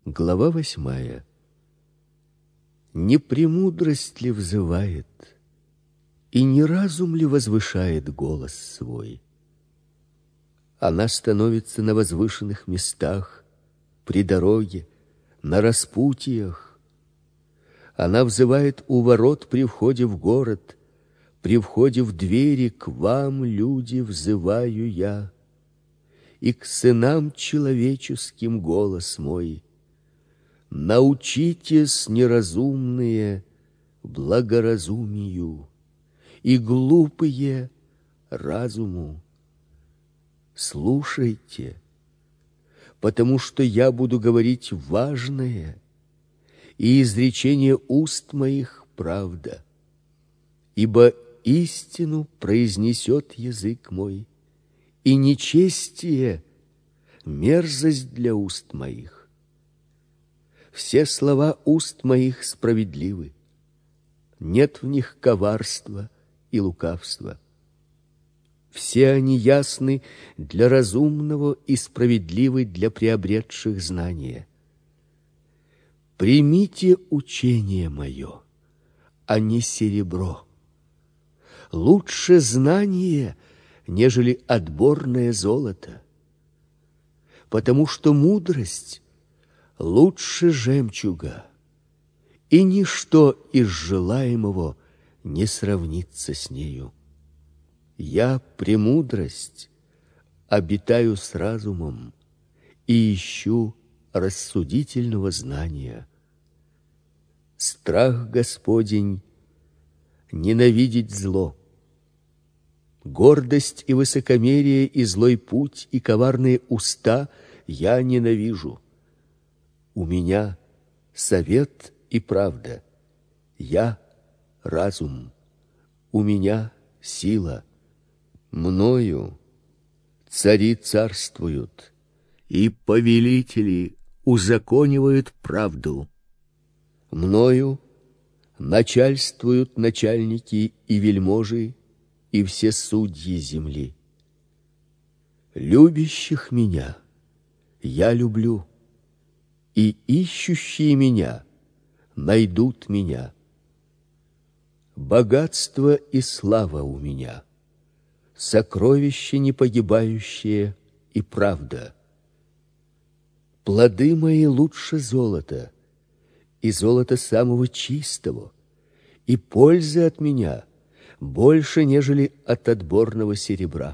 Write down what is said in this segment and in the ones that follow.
Глава 8. Не премудрость ли взывает, и не разум ли возвышает голос свой? Она становится на возвышенных местах, при дороге, на распутьях. Она взывает у ворот при входе в город, при входе в двери: к вам, люди, взываю я, и к сынам человеческим голос мой. Научитесь, неразумные, благоразумию, и глупые разуму. Слушайте, потому что я буду говорить важное, и изречение уст моих правда. Ибо истину произнесет язык мой, и нечестие мерзость для уст моих. Все слова уст моих справедливы, нет в них коварства и лукавства. Все они ясны для разумного и справедливы для приобретших знания. Примите учение мое, а не серебро. Лучше знание, нежели отборное золото, потому что мудрость лучше жемчуга, и ничто из желаемого не сравнится с нею. Я, премудрость, обитаю с разумом и ищу рассудительного знания. Страх Господень — ненавидеть зло. Гордость и высокомерие, и злой путь, и коварные уста я ненавижу. У меня совет и правда, я разум, у меня сила. Мною цари царствуют, и повелители узаконивают правду. Мною начальствуют начальники и вельможи, и все судьи земли. Любящих меня я люблю, и ищущие меня найдут меня. Богатство и слава у меня, сокровище непогибающее и правда. Плоды мои лучше золота, и золота самого чистого, и пользы от меня больше, нежели от отборного серебра.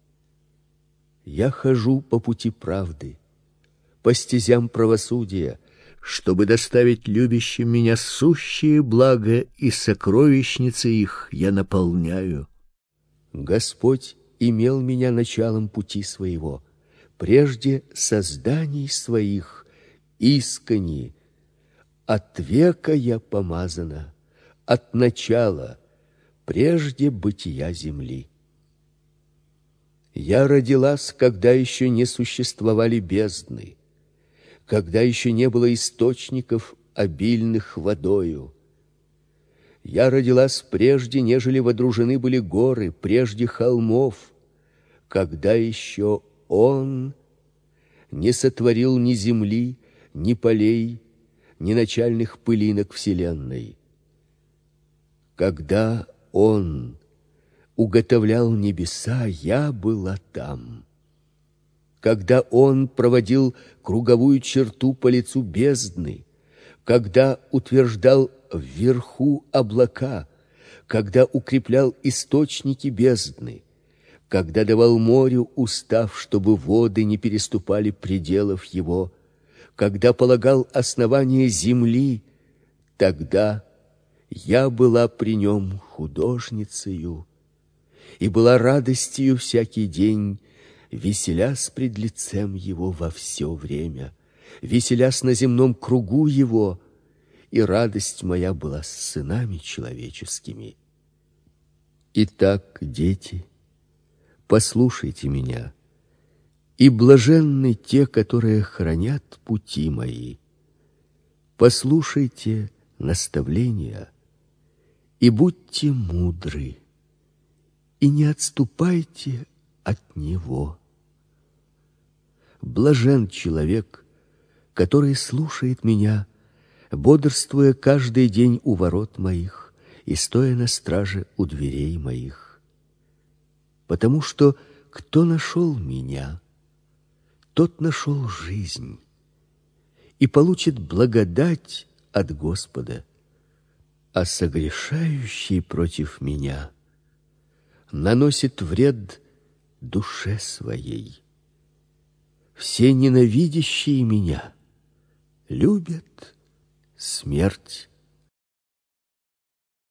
Я хожу по пути правды, по стезям правосудия, чтобы доставить любящим меня сущие блага, и сокровищницы их я наполняю. Господь имел меня началом пути своего, прежде созданий своих искони. От века я помазана, от начала, прежде бытия земли. Я родилась, когда еще не существовали бездны, когда еще не было источников, обильных водою. Я родилась прежде, нежели водружены были горы, прежде холмов, когда еще Он не сотворил ни земли, ни полей, ни начальных пылинок вселенной. Когда Он уготовлял небеса, я была там. Когда Он проводил круговую черту по лицу бездны, когда утверждал вверху облака, когда укреплял источники бездны, когда давал морю устав, чтобы воды не переступали пределов его, когда полагал основание земли, тогда я была при Нем художницею и была радостью всякий день, веселясь пред лицем Его во все время, веселясь на земном кругу Его, и радость моя была с сынами человеческими. Итак, дети, послушайте меня, и блаженны те, которые хранят пути мои. Послушайте наставления и будьте мудры, и не отступайте от него. Блажен человек, который слушает меня, бодрствуя каждый день у ворот моих и стоя на страже у дверей моих. Потому что кто нашел меня, тот нашел жизнь и получит благодать от Господа, а согрешающий против меня наносит вред душе своей. Все ненавидящие меня любят смерть